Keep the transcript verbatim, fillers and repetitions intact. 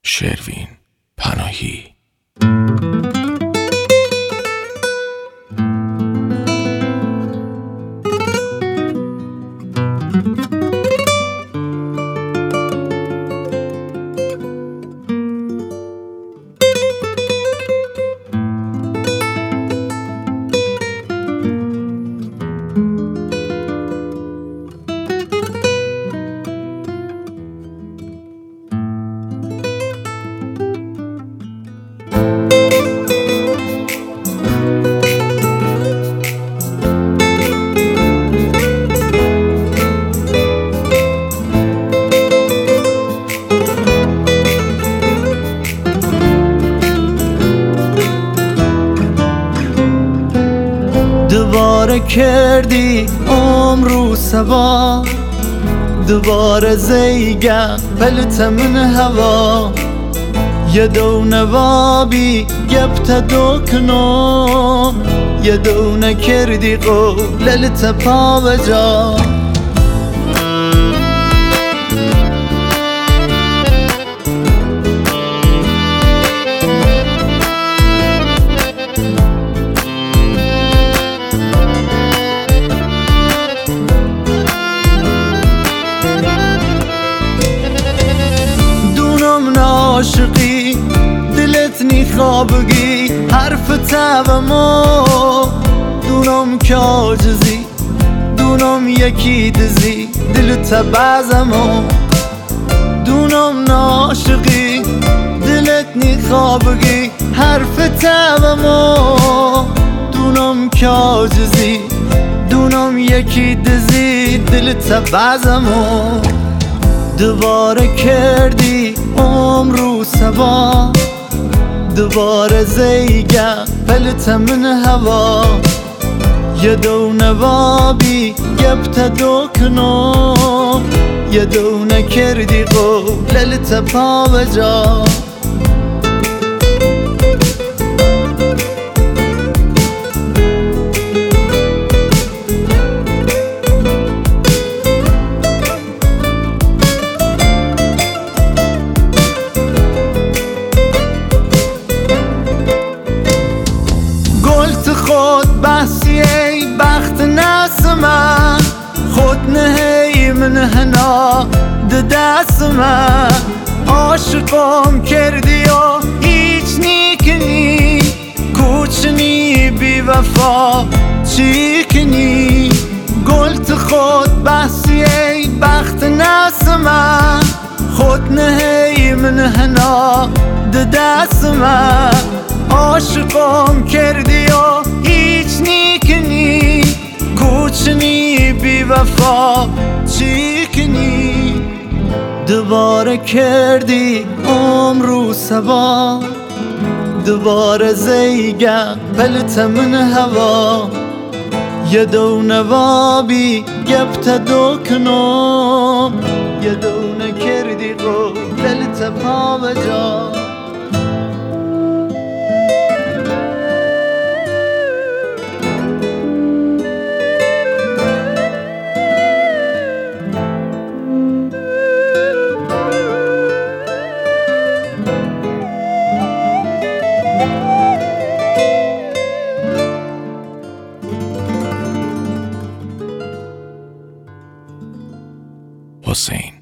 شروین پناهی. دوباره کردی عمرو سوا، دوباره زیگم پلت من هوا. یه دونه وابی گبت دوکنو، یه دونه کردی قوللت پا بجا. عاشقی دلت خوابگی حرف تبمو، دونم که عاجزی دونم یکی دزی دلت بعضمو. دونم ناشقی دلت خوابگی حرف تبمو، دونم که عاجزی دونم یکی دزی دلت بعضمو. دوباره کردی عمرو سوا، دوباره زیگم پلت من هوا. یه دونه وابی گبت دوکنو، یه دونه کردی قوللت پا بجا. خود بحثی ای بخت نسمه، خود نهی من هنا دست من. عاشقم کردی و هیچ نیکنی، کوچنی بی وفا چی کنی. گلت خود بحثی ای بخت نسمه، خود نهی من هنا دست من. عاشقم کردی و هیچ نیکنی، کوچنی بی وفا چی کنی. دوباره کردی عمرو سوا، دوباره زیگم پلت من هوا. یه دونه وابی گبت دوکنو، یه دونه کردی قوللت پا بجا. حسین